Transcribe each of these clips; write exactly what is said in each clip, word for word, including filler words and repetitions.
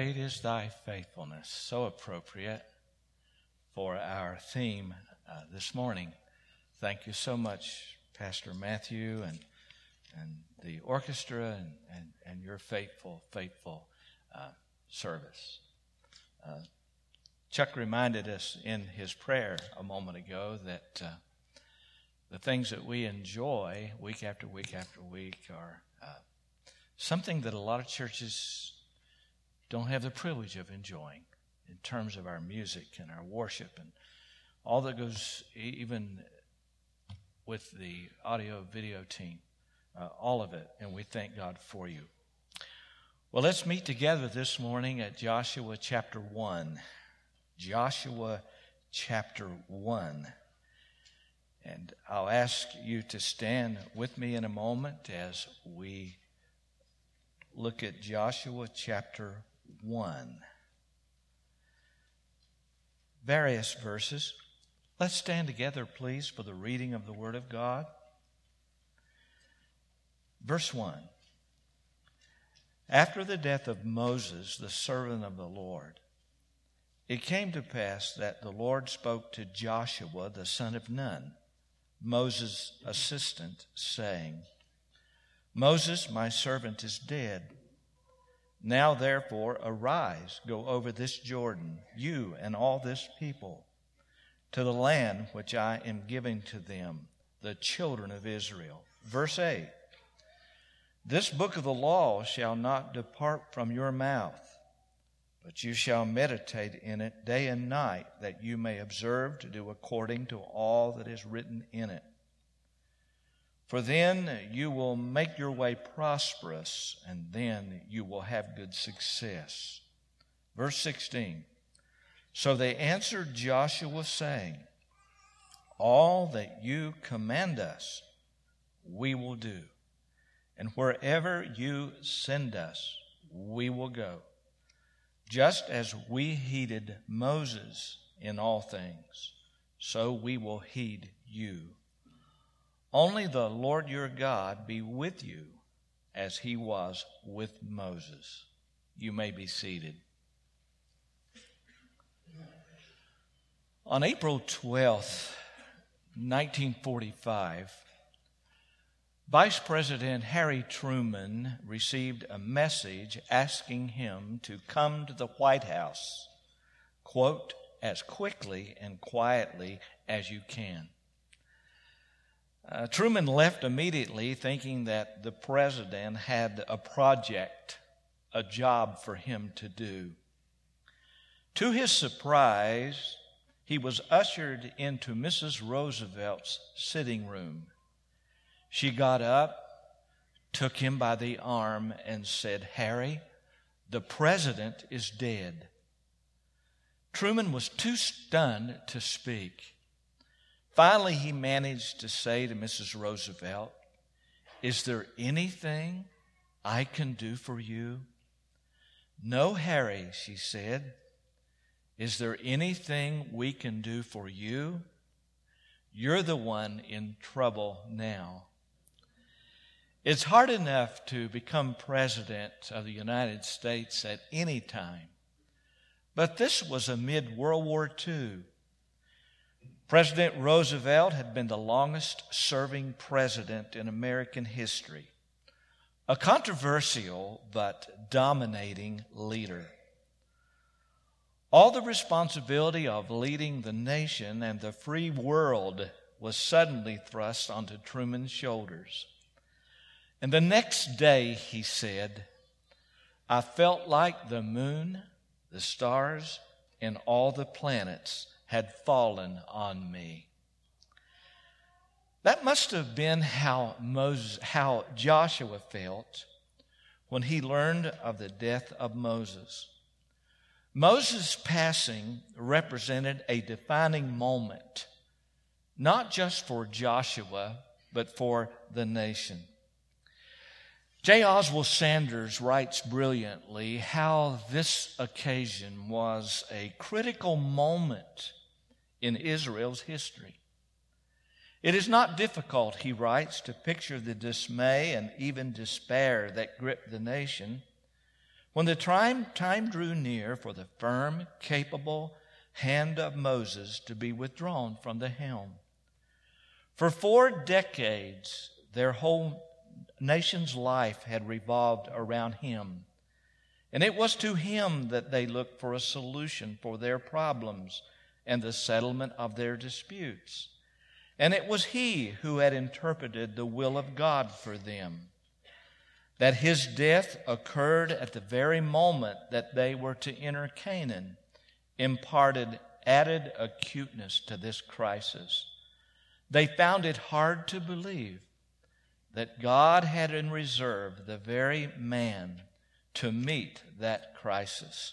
great is thy faithfulness. So appropriate for our theme uh, this morning. Thank you so much, Pastor Matthew and and the orchestra and, and, and your faithful, faithful uh, service. Uh, Chuck reminded us in his prayer a moment ago that uh, the things that we enjoy week after week after week are uh, something that a lot of churches don't have the privilege of enjoying in terms of our music and our worship and all that goes even with the audio video team, uh, all of it, and we thank God for you. Well, let's meet together this morning at Joshua chapter one. Joshua chapter one. And I'll ask you to stand with me in a moment as we look at Joshua chapter one. Various verses. Let's stand together, please, for the reading of the Word of God. Verse one. After the death of Moses, the servant of the Lord, it came to pass that the Lord spoke to Joshua, the son of Nun, Moses' assistant, saying, Moses, my servant, is dead. Now, therefore, arise, go over this Jordan, you and all this people, to the land which I am giving to them, the children of Israel. Verse eight, this book of the law shall not depart from your mouth, but you shall meditate in it day and night, that you may observe to do according to all that is written in it. For then you will make your way prosperous, and then you will have good success. Verse sixteen, so they answered Joshua, saying, all that you command us, we will do, and wherever you send us, we will go, just as we heeded Moses in all things, so we will heed you. Only the Lord your God be with you as he was with Moses. You may be seated. On April twelfth, nineteen forty-five, Vice President Harry Truman received a message asking him to come to the White House, quote, as quickly and quietly as you can. Uh, Truman left immediately thinking that the president had a project, a job for him to do. To his surprise, he was ushered into Missus Roosevelt's sitting room. She got up, took him by the arm, and said, Harry, the president is dead. Truman was too stunned to speak. Finally, he managed to say to Missus Roosevelt, is there anything I can do for you? No, Harry, she said. Is there anything we can do for you? You're the one in trouble now. It's hard enough to become president of the United States at any time, but this was amid World War Two. President Roosevelt had been the longest-serving president in American history, a controversial but dominating leader. All the responsibility of leading the nation and the free world was suddenly thrust onto Truman's shoulders. And the next day, he said, I felt like the moon, the stars, and all the planets had fallen on me. That must have been how Moses, how Joshua felt when he learned of the death of Moses. Moses' passing represented a defining moment, not just for Joshua, but for the nation. J. Oswald Sanders writes brilliantly how this occasion was a critical moment in Israel's history. It is not difficult, he writes, to picture the dismay and even despair that gripped the nation When the time, time drew near for the firm, capable hand of Moses to be withdrawn from the helm. For four decades, their whole nation's life had revolved around him. And it was to him that they looked for a solution for their problems and the settlement of their disputes. And it was he who had interpreted the will of God for them. That his death occurred at the very moment that they were to enter Canaan imparted added acuteness to this crisis. They found it hard to believe that God had in reserve the very man to meet that crisis.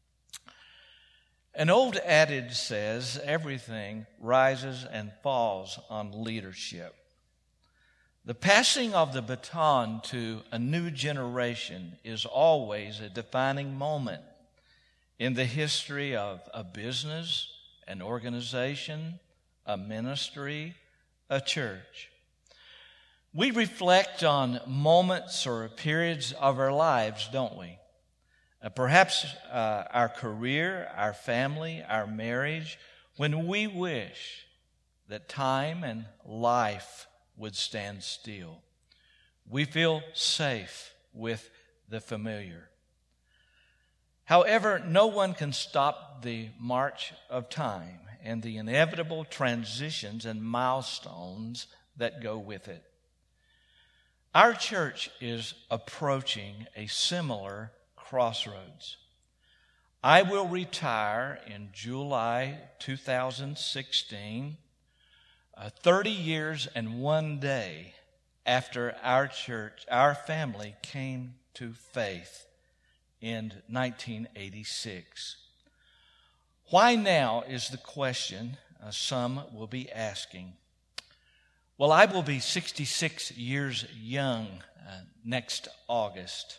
An old adage says everything rises and falls on leadership. The passing of the baton to a new generation is always a defining moment in the history of a business, an organization, a ministry, a church. We reflect on moments or periods of our lives, don't we? Uh, perhaps uh, our career, our family, our marriage, when we wish that time and life would stand still. We feel safe with the familiar. However, no one can stop the march of time and the inevitable transitions and milestones that go with it. Our church is approaching a similar crossroads. I will retire in July two thousand sixteen, uh, thirty years and one day after our church, our family came to faith in nineteen eighty-six. Why now is the question uh, some will be asking. Well, I will be sixty-six years young uh, next August.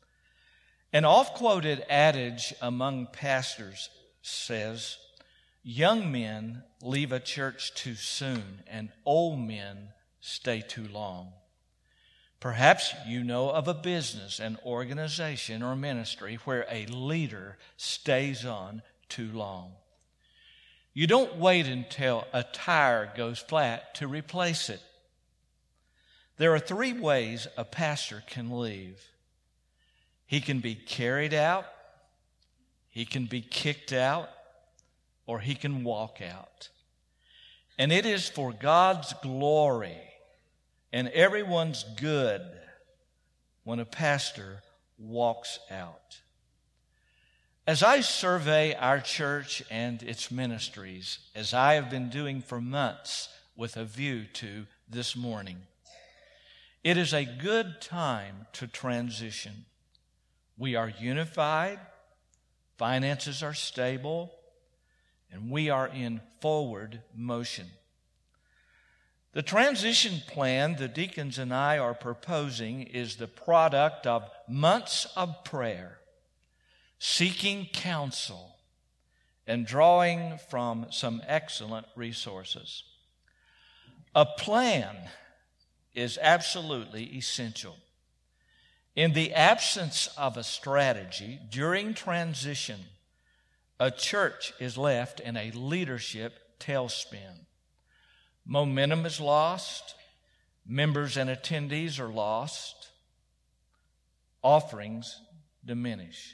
An oft-quoted adage among pastors says, young men leave a church too soon and old men stay too long. Perhaps you know of a business, an organization, or ministry where a leader stays on too long. You don't wait until a tire goes flat to replace it. There are three ways a pastor can leave. He can be carried out, he can be kicked out, or he can walk out. And it is for God's glory and everyone's good when a pastor walks out. As I survey our church and its ministries, as I have been doing for months with a view to this morning, it is a good time to transition. We are unified, finances are stable, and we are in forward motion. The transition plan the deacons and I are proposing is the product of months of prayer, seeking counsel, and drawing from some excellent resources. A plan is absolutely essential. In the absence of a strategy during transition, a church is left in a leadership tailspin. Momentum is lost, members and attendees are lost, offerings diminish.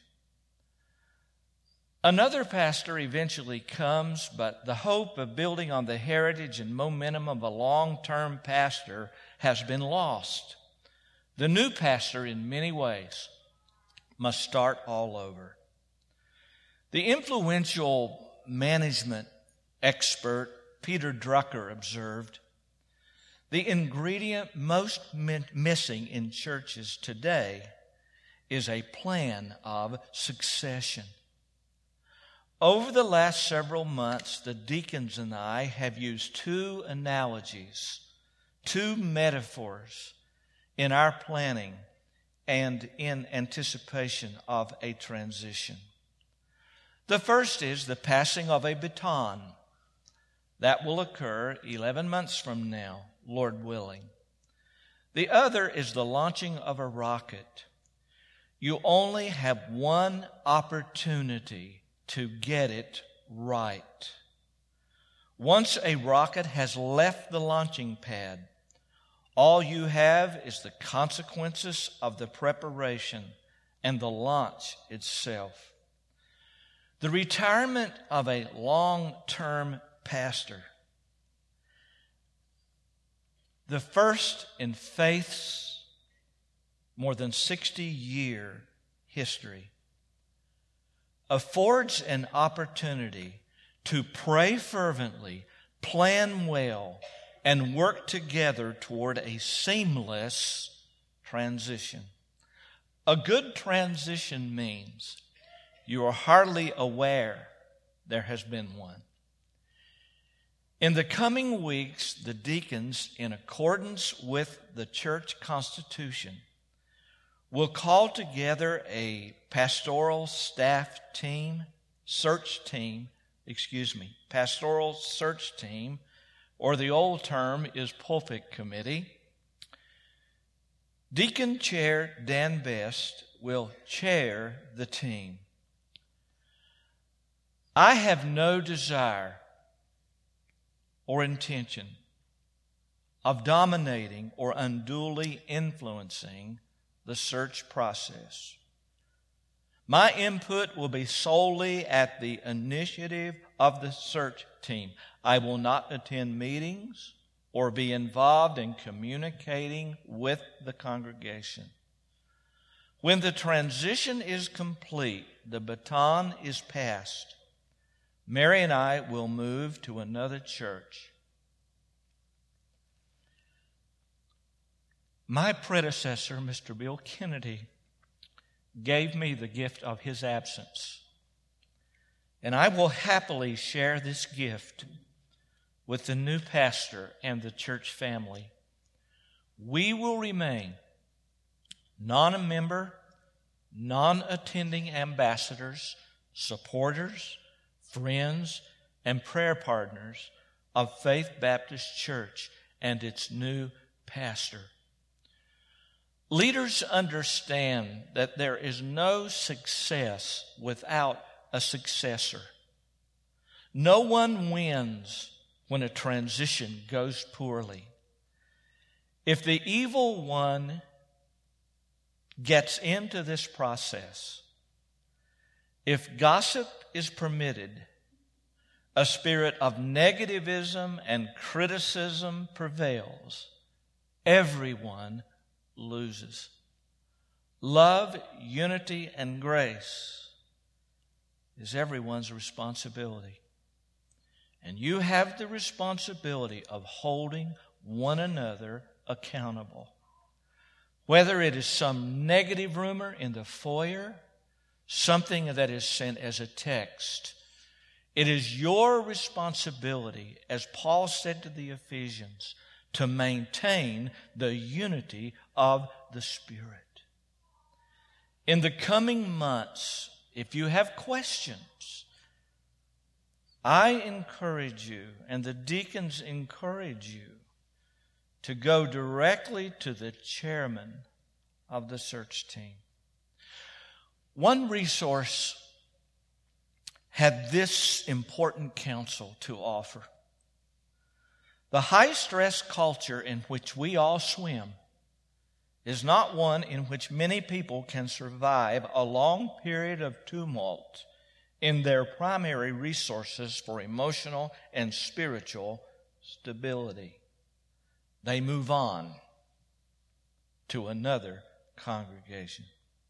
Another pastor eventually comes, but the hope of building on the heritage and momentum of a long-term pastor has been lost. The new pastor, in many ways, must start all over. The influential management expert Peter Drucker observed, the ingredient most missing in churches today is a plan of succession. Over the last several months, the deacons and I have used two analogies, two metaphors in our planning and in anticipation of a transition. The first is the passing of a baton. That will occur eleven months from now, Lord willing. The other is the launching of a rocket. You only have one opportunity to get it right. Once a rocket has left the launching pad, all you have is the consequences of the preparation and the launch itself. The retirement of a long-term pastor, the first in faith's more than sixty-year history, affords an opportunity to pray fervently, plan well, and work together toward a seamless transition. A good transition means you are hardly aware there has been one. In the coming weeks, the deacons, in accordance with the church constitution, will call together a pastoral staff team, search team, excuse me, pastoral search team, or the old term is pulpit committee. Deacon Chair Dan Best will chair the team. I have no desire or intention of dominating or unduly influencing the search process. My input will be solely at the initiative of the search team. I will not attend meetings or be involved in communicating with the congregation. When the transition is complete, the baton is passed. Mary and I will move to another church. My predecessor, Mister Bill Kennedy, gave me the gift of his absence. And I will happily share this gift with the new pastor and the church family. We will remain non-member, non-attending ambassadors, supporters, friends, and prayer partners of Faith Baptist Church and its new pastor. Leaders understand that there is no success without a successor. No one wins when a transition goes poorly. If the evil one gets into this process, if gossip is permitted, a spirit of negativism and criticism prevails, everyone loses. Love, unity, and grace is everyone's responsibility. And you have the responsibility of holding one another accountable. Whether it is some negative rumor in the foyer, something that is sent as a text, it is your responsibility, as Paul said to the Ephesians, to maintain the unity of the Spirit. In the coming months, if you have questions, I encourage you, and the deacons encourage you, to go directly to the chairman of the search team. One resource had this important counsel to offer. The high-stress culture in which we all swim is not one in which many people can survive a long period of tumult in their primary resources for emotional and spiritual stability. They move on to another congregation.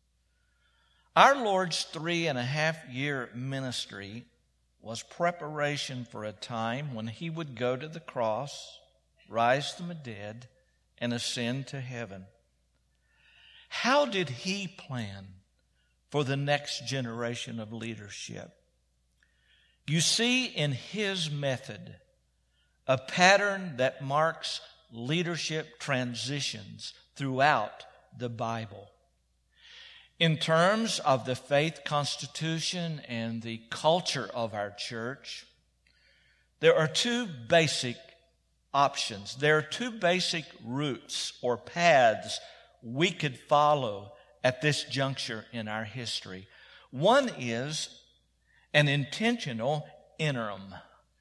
Our Lord's three and a half year ministry was preparation for a time when He would go to the cross, rise from the dead, and ascend to heaven. How did He plan for the next generation of leadership? You see in His method a pattern that marks leadership transitions throughout the Bible. In terms of the faith constitution and the culture of our church, there are two basic options. There are two basic routes or paths we could follow at this juncture in our history. One is an intentional interim.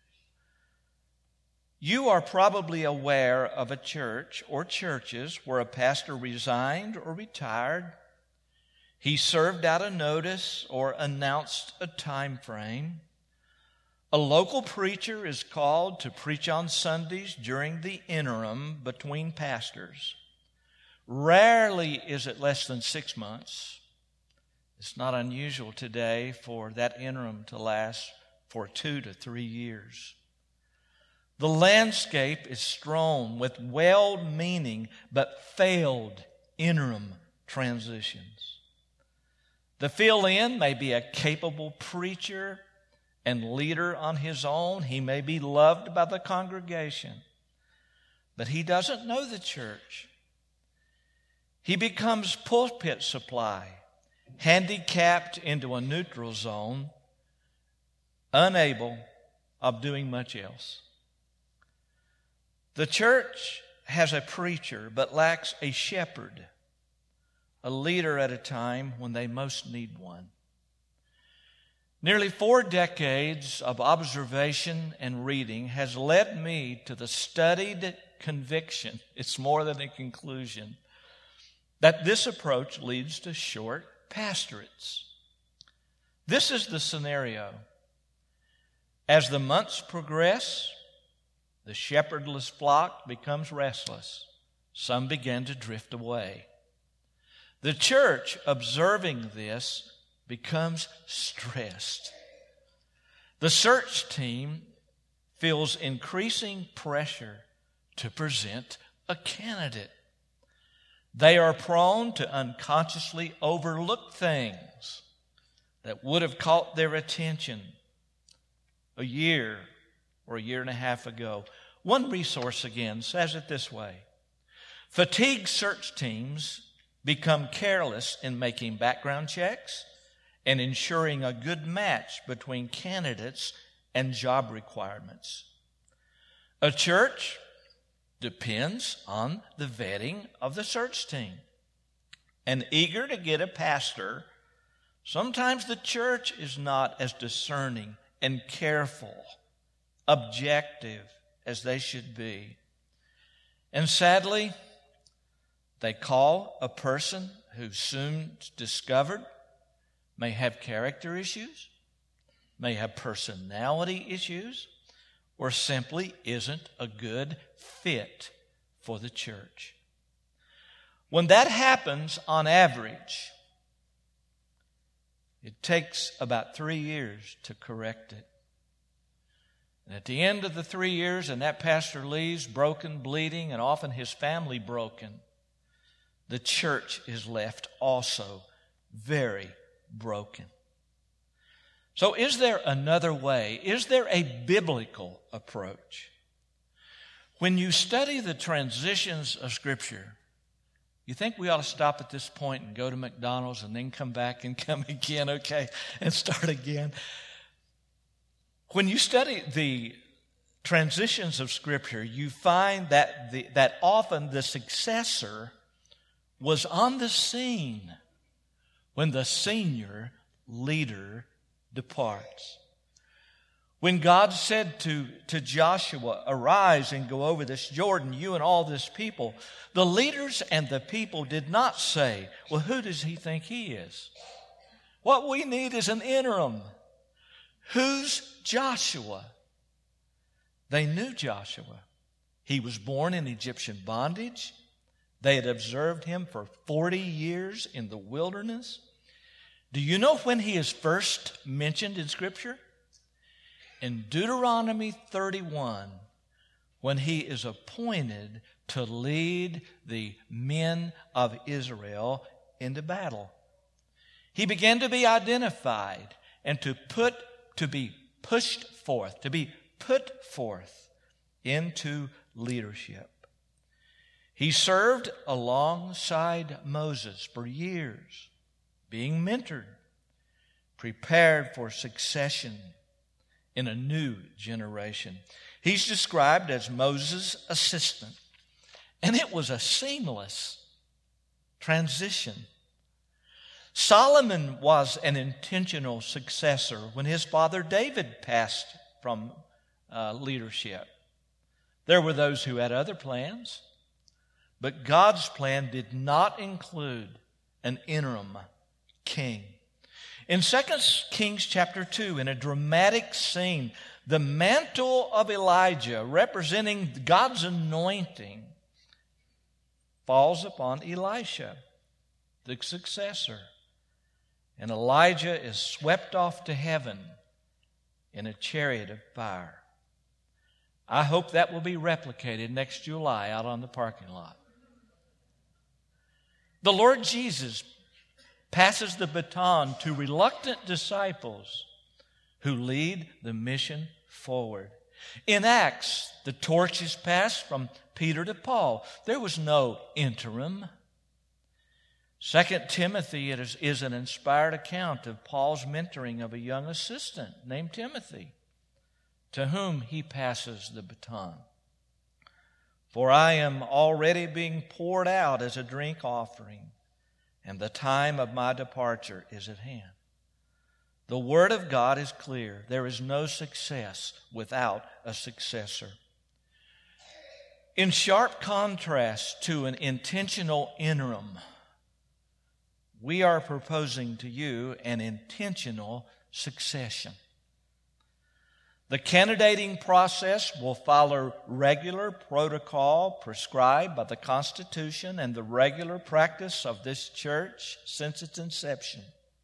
You are probably aware of a church or churches where a pastor resigned or retired. He served out a notice or announced a time frame. A local preacher is called to preach on Sundays during the interim between pastors. Rarely is it less than six months. It's not unusual today for that interim to last for two to three years. The landscape is strewn with well-meaning but failed interim transitions. The fill-in may be a capable preacher and leader on his own. He may be loved by the congregation, but he doesn't know the church. He becomes pulpit supply, handicapped into a neutral zone, unable of doing much else. The church has a preacher but lacks a shepherd, a leader at a time when they most need one. Nearly four decades of observation and reading has led me to the studied conviction, it's more than a conclusion, that this approach leads to short pastorates. This is the scenario. As the months progress, the shepherdless flock becomes restless. Some begin to drift away. The church, observing this, becomes stressed. The search team feels increasing pressure to present a candidate. They are prone to unconsciously overlook things that would have caught their attention a year or a year and a half ago. One resource again says it this way: fatigued search teams become careless in making background checks and ensuring a good match between candidates and job requirements. A church depends on the vetting of the search team. And eager to get a pastor, sometimes the church is not as discerning and careful, objective as they should be. And sadly, they call a person who soon discovered may have character issues, may have personality issues, or simply isn't a good fit for the church. When that happens, on average, it takes about three years to correct it. And at the end of the three years, and that pastor leaves broken, bleeding, and often his family broken, the church is left also very broken. So is there another way? Is there a biblical approach? When you study the transitions of Scripture, you think we ought to stop at this point and go to McDonald's and then come back and come again, okay, and start again? When you study the transitions of Scripture, you find that the, that often the successor was on the scene when the senior leader departs. When God said to, to Joshua, "Arise and go over this Jordan, you and all this people," the leaders and the people did not say, "Well, who does he think he is? What we need is an interim. Who's Joshua?" They knew Joshua. He was born in Egyptian bondage. They had observed him for forty years in the wilderness. Do you know when he is first mentioned in Scripture? In Deuteronomy thirty-one, when he is appointed to lead the men of Israel into battle. He began to be identified and to put to be pushed forth, to be put forth into leadership. He served alongside Moses for years, being mentored, prepared for succession in a new generation. He's described as Moses' assistant, and it was a seamless transition. Solomon was an intentional successor when his father David passed from uh, leadership. There were those who had other plans, but God's plan did not include an interim king. In Second Kings chapter two, in a dramatic scene, the mantle of Elijah, representing God's anointing, falls upon Elisha, the successor. And Elijah is swept off to heaven in a chariot of fire. I hope that will be replicated next July out on the parking lot. The Lord Jesus passes the baton to reluctant disciples who lead the mission forward. In Acts, the torch is passed from Peter to Paul. There was no interim. Second Timothy is, is an inspired account of Paul's mentoring of a young assistant named Timothy, to whom he passes the baton. For I am already being poured out as a drink offering, and the time of my departure is at hand. The Word of God is clear. There is no success without a successor. In sharp contrast to an intentional interim, we are proposing to you an intentional succession. The candidating process will follow regular protocol prescribed by the Constitution and the regular practice of this church since its inception.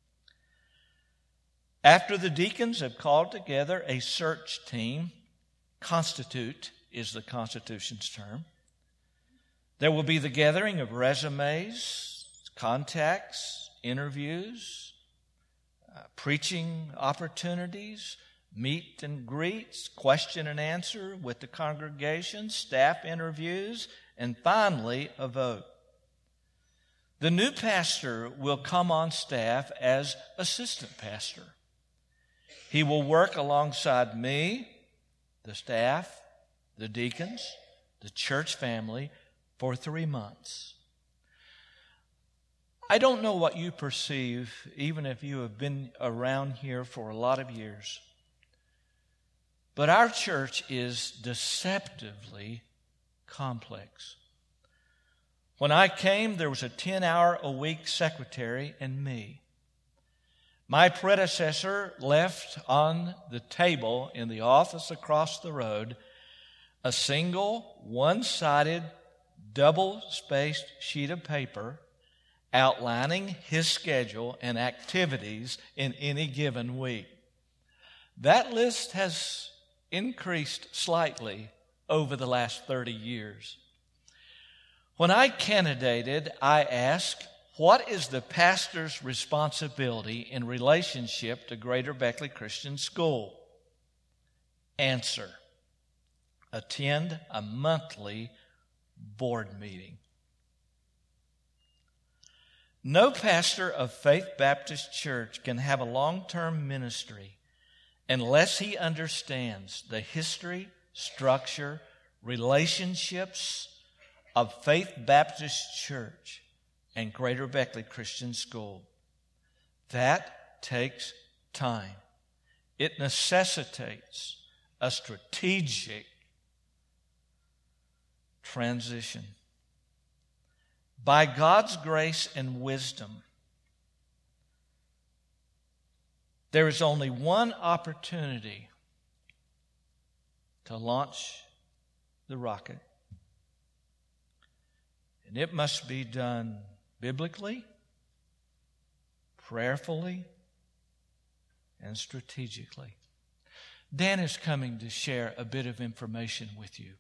After the deacons have called together a search team, constitute is the Constitution's term, there will be the gathering of resumes, contacts, interviews, uh, preaching opportunities, meet and greets, question and answer with the congregation, staff interviews, and finally a vote. The new pastor will come on staff as assistant pastor. He will work alongside me, the staff, the deacons, the church family for three months. I don't know what you perceive, even if you have been around here for a lot of years, but our church is deceptively complex. When I came, there was a ten-hour-a-week secretary and me. My predecessor left on the table in the office across the road a single, one-sided, double-spaced sheet of paper outlining his schedule and activities in any given week. That list has increased slightly over the last thirty years. When I candidated, I asked, what is the pastor's responsibility in relationship to Greater Beckley Christian School? Answer, attend a monthly board meeting. No pastor of Faith Baptist Church can have a long-term ministry unless he understands the history, structure, relationships of Faith Baptist Church and Greater Beckley Christian School. That takes time. It necessitates a strategic transition. By God's grace and wisdom, there is only one opportunity to launch the rocket. And it must be done biblically, prayerfully, and strategically. Dan is coming to share a bit of information with you.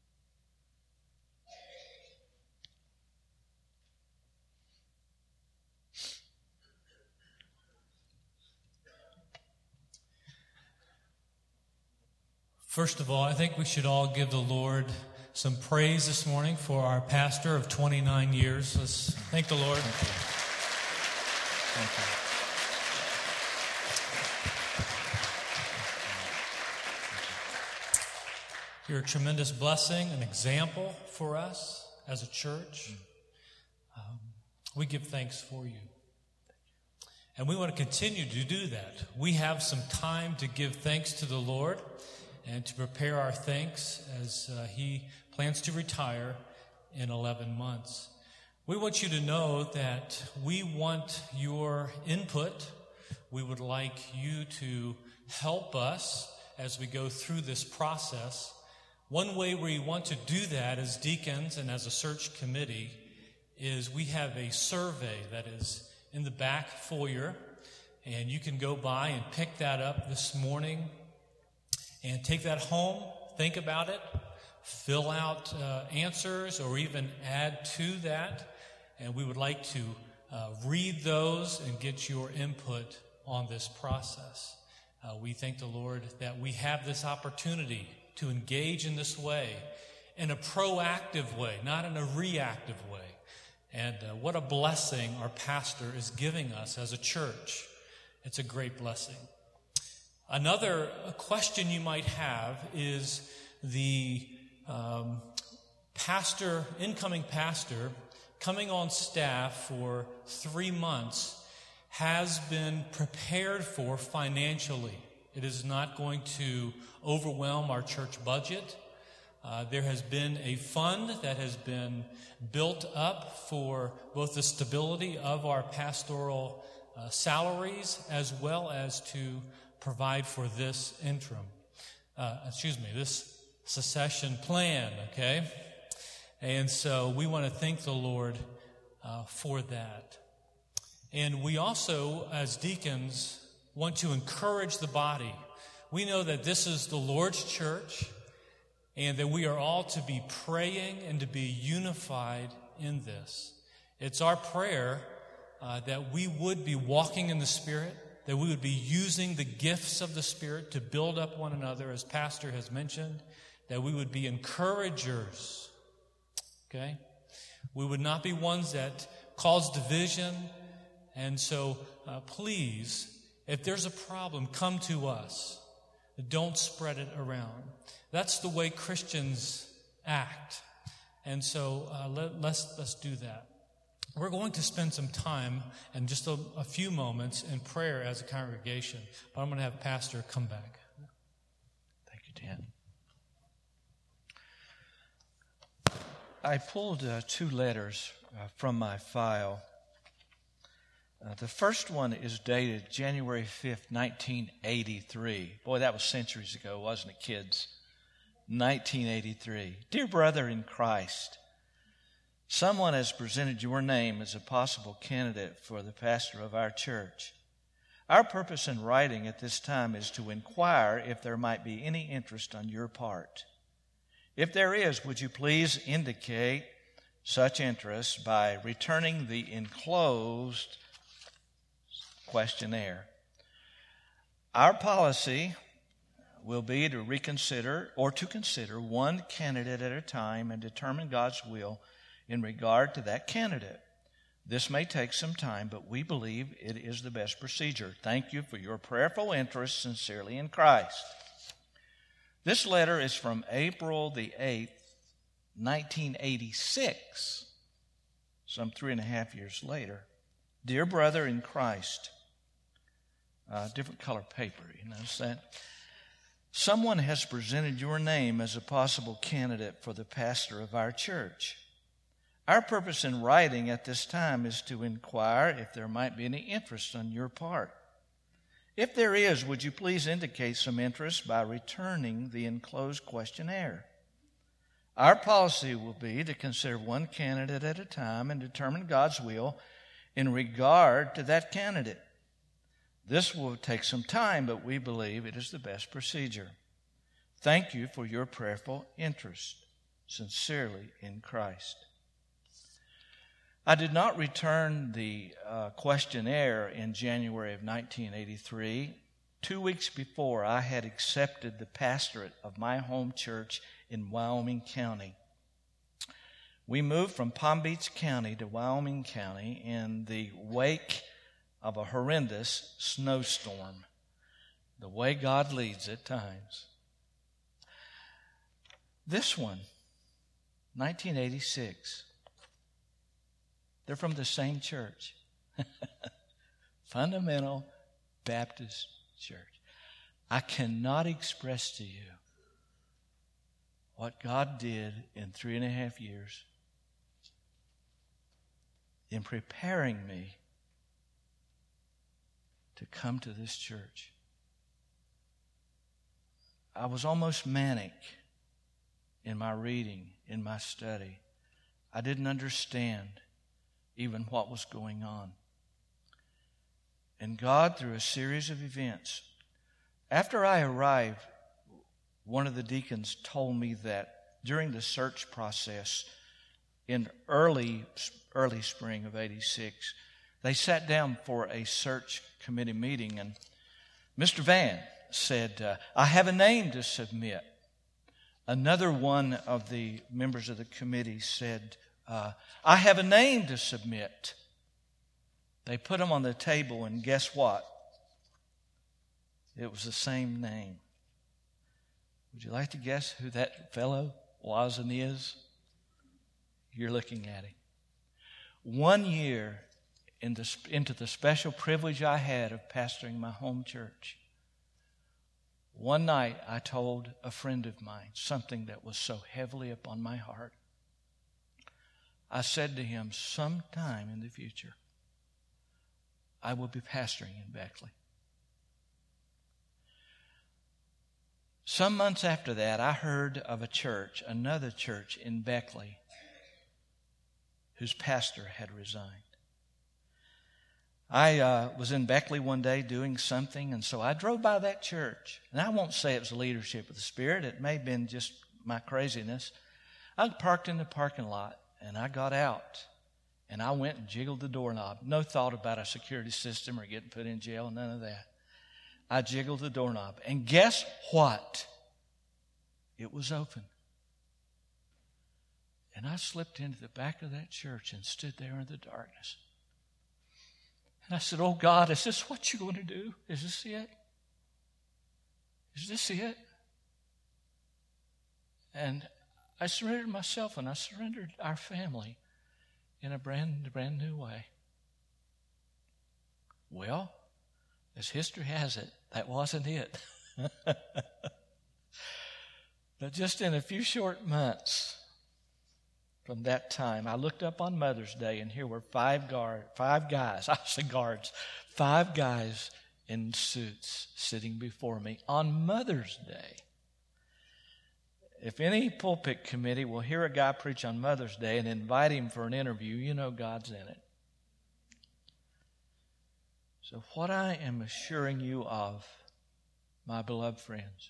First of all, I think we should all give the Lord some praise this morning for our pastor of twenty-nine years. Let's thank the Lord. Thank you. Thank you. You're a tremendous blessing, an example for us as a church. Um, we give thanks for you. And we want to continue to do that. We have some time to give thanks to the Lord and to prepare our thanks as uh, he plans to retire in eleven months. We want you to know that we want your input. We would like you to help us as we go through this process. One way we want to do that as deacons and as a search committee is we have a survey that is in the back foyer, and you can go by and pick that up this morning and take that home, think about it, fill out uh, answers or even add to that, and we would like to uh, read those and get your input on this process. Uh, we thank the Lord that we have this opportunity to engage in this way, in a proactive way, not in a reactive way. And uh, what a blessing our pastor is giving us as a church. It's a great blessing. Another question you might have is the um, pastor, incoming pastor, coming on staff for three months has been prepared for financially. It is not going to overwhelm our church budget. Uh, there has been a fund that has been built up for both the stability of our pastoral uh, salaries as well as to provide for this interim, uh, excuse me, this succession plan, okay? And so we want to thank the Lord uh, for that. And we also, as deacons, want to encourage the body. We know that this is the Lord's church, and that we are all to be praying and to be unified in this. It's our prayer uh, that we would be walking in the Spirit, that we would be using the gifts of the Spirit to build up one another, as Pastor has mentioned, that we would be encouragers, okay? We would not be ones that cause division, and so uh, please, if there's a problem, come to us. Don't spread it around. That's the way Christians act. And so uh, let, let's let's do that. We're going to spend some time and just a, a few moments in prayer as a congregation. But I'm going to have Pastor come back. Thank you, Dan. I pulled uh, two letters uh, from my file. Uh, the first one is dated January fifth, nineteen eighty-three. Boy, that was centuries ago, wasn't it, kids? nineteen eighty-three. Dear brother in Christ, someone has presented your name as a possible candidate for the pastor of our church. Our purpose in writing at this time is to inquire if there might be any interest on your part. If there is, would you please indicate such interest by returning the enclosed questionnaire. Our policy will be to reconsider or to consider one candidate at a time and determine God's will in regard to that candidate. This may take some time, but we believe it is the best procedure. Thank you for your prayerful interest, sincerely in Christ. This letter is from April the eighth, nineteen eighty-six, some three and a half years later. Dear brother in Christ, uh, different color paper, you notice that? Someone has presented your name as a possible candidate for the pastor of our church. Our purpose in writing at this time is to inquire if there might be any interest on your part. If there is, would you please indicate some interest by returning the enclosed questionnaire? Our policy will be to consider one candidate at a time and determine God's will in regard to that candidate. This will take some time, but we believe it is the best procedure. Thank you for your prayerful interest. Sincerely in Christ. I did not return the uh, questionnaire in January of nineteen eighty-three. Two weeks before, I had accepted the pastorate of my home church in Wyoming County. We moved from Palm Beach County to Wyoming County in the wake of a horrendous snowstorm. The way God leads at times. This one, nineteen eighty-six. They're from the same church. Fundamental Baptist Church. I cannot express to you what God did in three and a half years in preparing me to come to this church. I was almost manic in my reading, in my study. I didn't understand even what was going on. And God, through a series of events, after I arrived, one of the deacons told me that during the search process in early early spring of eighty-six, they sat down for a search committee meeting, and Mister Van said, uh, I have a name to submit. Another one of the members of the committee said, uh, I have a name to submit. They put them on the table, and guess what? It was the same name. Would you like to guess who that fellow was and is? You're looking at him. One year in the, into the special privilege I had of pastoring my home church, one night I told a friend of mine something that was so heavily upon my heart. I said to him, sometime in the future, I will be pastoring in Beckley. Some months after that, I heard of a church, another church in Beckley, whose pastor had resigned. I uh, was in Beckley one day doing something, and so I drove by that church. And I won't say it was the leadership of the Spirit. It may have been just my craziness. I parked in the parking lot, and I got out, and I went and jiggled the doorknob. No thought about a security system or getting put in jail, none of that. I jiggled the doorknob, and guess what? It was open. And I slipped into the back of that church and stood there in the darkness. And I said, oh God, is this what you're going to do? Is this it? Is this it? And I surrendered myself, and I surrendered our family in a brand, brand new way. Well, as history has it, that wasn't it. But just in a few short months from that time, I looked up on Mother's Day, and here were five guard, five guys, I say guards, five guys in suits sitting before me on Mother's Day. If any pulpit committee will hear a guy preach on Mother's Day and invite him for an interview, you know God's in it. So what I am assuring you of, my beloved friends,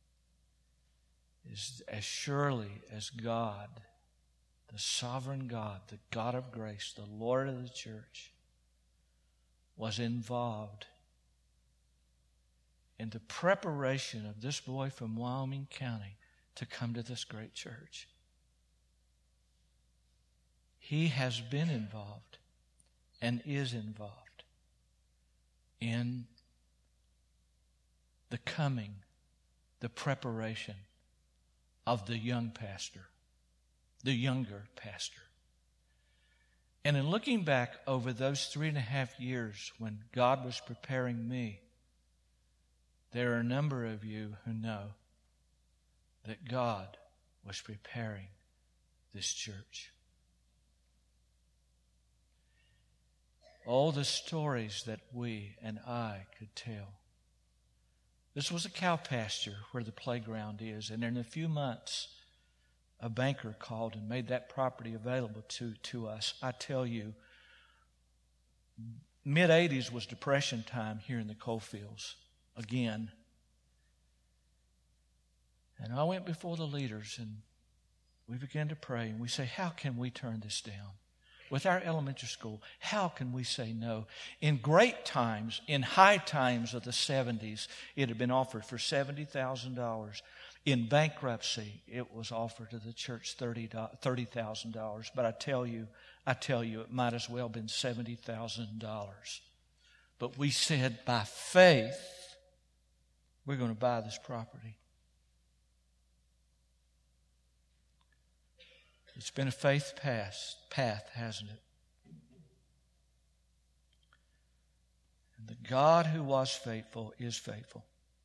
is as surely as God, the sovereign God, the God of grace, the Lord of the church, was involved in the preparation of this boy from Wyoming County to come to this great church. He has been involved and is involved in the coming, the preparation of the young pastor, the younger pastor. And in looking back over those three and a half years when God was preparing me, there are a number of you who know that God was preparing this church. All the stories that we and I could tell. This was a cow pasture where the playground is, and in a few months, a banker called and made that property available to, to us. I tell you, mid-eighties was Depression time here in the coal fields again. And I went before the leaders, and we began to pray, and we say, how can we turn this down? With our elementary school, how can we say no? In great times, in high times of the seventies, it had been offered for seventy thousand dollars. In bankruptcy, it was offered to the church thirty thousand dollars. But I tell you, I tell you, it might as well have been seventy thousand dollars. But we said, by faith, we're going to buy this property. It's been a faith path, path, hasn't it? And the God who was faithful is faithful.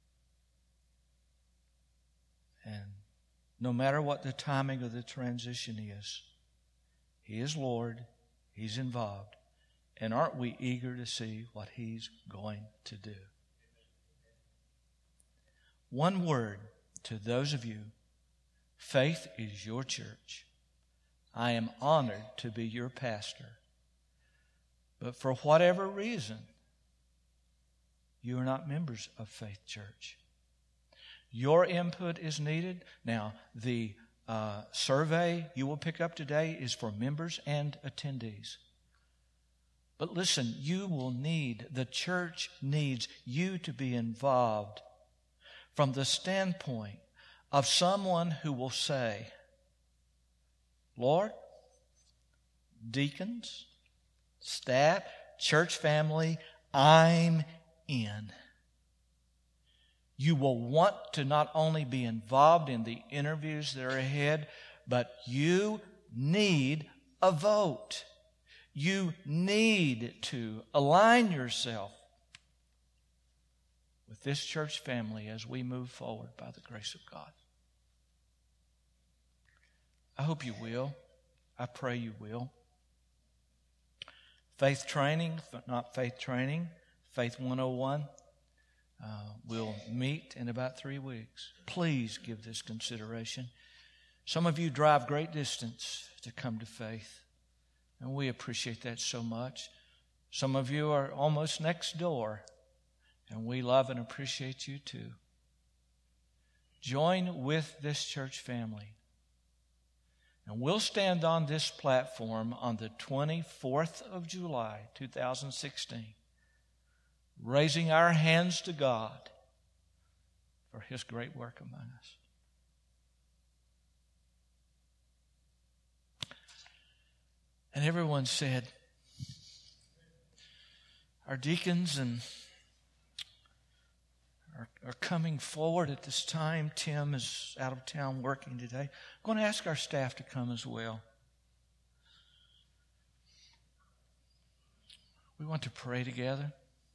And no matter what the timing of the transition is, He is Lord, He's involved. And aren't we eager to see what He's going to do? One word to those of you, Faith is your church. I am honored to be your pastor. But for whatever reason, you are not members of Faith Church. Your input is needed. Now, the uh, survey you will pick up today is for members and attendees. But listen, you will need, the church needs you to be involved from the standpoint of someone who will say, Lord, deacons, staff, church family, I'm in. You will want to not only be involved in the interviews that are ahead, but you need a vote. You need to align yourself with this church family as we move forward by the grace of God. I hope you will. I pray you will. Faith training, not faith training, Faith one oh one. Uh, we'll meet in about three weeks. Please give this consideration. Some of you drive great distance to come to faith, and we appreciate that so much. Some of you are almost next door, and we love and appreciate you too. Join with this church family. And we'll stand on this platform on the twenty-fourth of July, two thousand sixteen, raising our hands to God for His great work among us. And everyone said, our deacons and are, are coming forward at this time. Tim is out of town working today. I'm going to ask our staff to come as well. We want to pray together.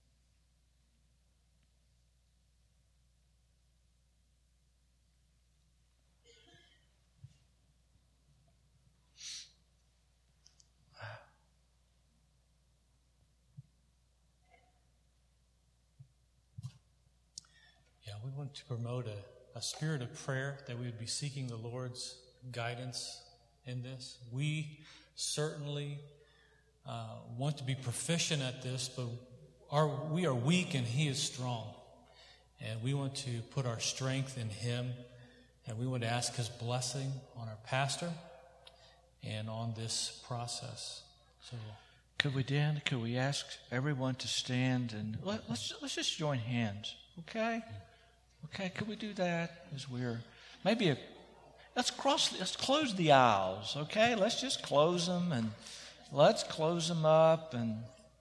We want to promote a, a spirit of prayer, that we would be seeking the Lord's guidance in this. We certainly uh, want to be proficient at this, but our, we are weak and He is strong. And we want to put our strength in Him, and we want to ask His blessing on our pastor and on this process. So, could we, Dan, could we ask everyone to stand and let, let's let's just join hands, okay? Okay, could we do that as we're maybe a let's cross let's close the aisles, okay? Let's just close them and let's close them up and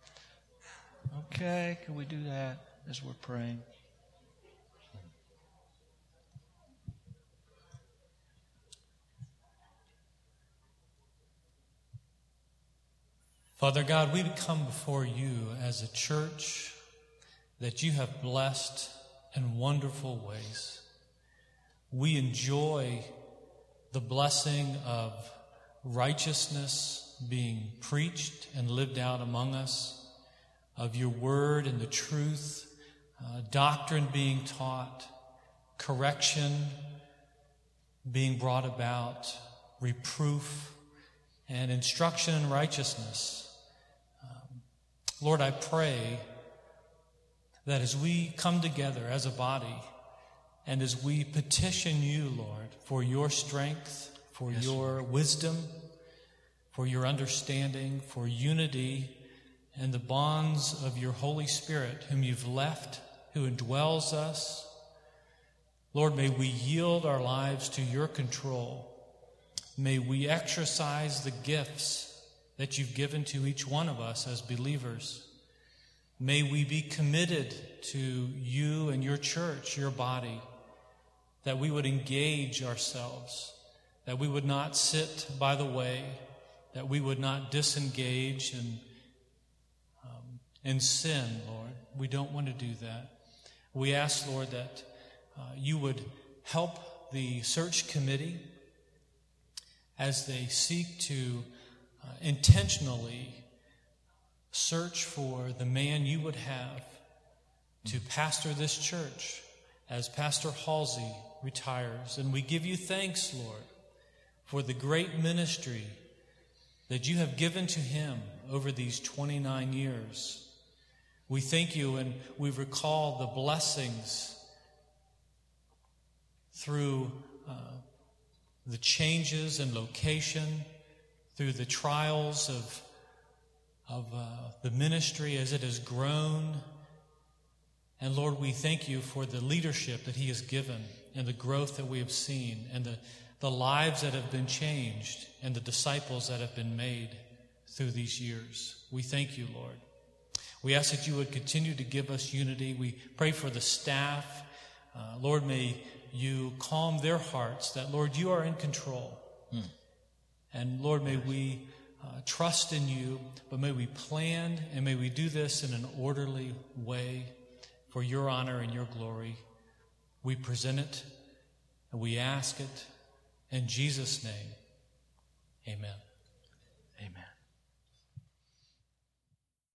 okay, could we do that as we're praying? Father God, we come before you as a church that you have blessed in wonderful ways. We enjoy the blessing of righteousness being preached and lived out among us, of your word and the truth, uh, doctrine being taught, correction being brought about, reproof, and instruction in righteousness. Um, Lord, I pray that as we come together as a body and as we petition you, Lord, for your strength, for yes, your Lord. wisdom, for your understanding, for unity and the bonds of your Holy Spirit, whom you've left, who indwells us, Lord, may we yield our lives to your control. May we exercise the gifts that you've given to each one of us as believers. May we be committed to you and your church, your body, that we would engage ourselves, that we would not sit by the way, that we would not disengage and um, in sin, Lord. We don't want to do that. We ask, Lord, that uh, you would help the search committee as they seek to uh, intentionally search for the man you would have to pastor this church as Pastor Halsey retires. And we give you thanks, Lord, for the great ministry that you have given to him over these twenty-nine years. We thank you, and we recall the blessings through uh, the changes in location, through the trials of, of uh, the ministry as it has grown. And Lord, we thank you for the leadership that he has given and the growth that we have seen and the, the lives that have been changed and the disciples that have been made through these years. We thank you, Lord. We ask that you would continue to give us unity. We pray for the staff. Uh, Lord, may you calm their hearts that, Lord, you are in control. Hmm. And Lord, may we uh, trust in you, but may we plan and may we do this in an orderly way for your honor and your glory. We present it and we ask it in Jesus' name. Amen. Amen.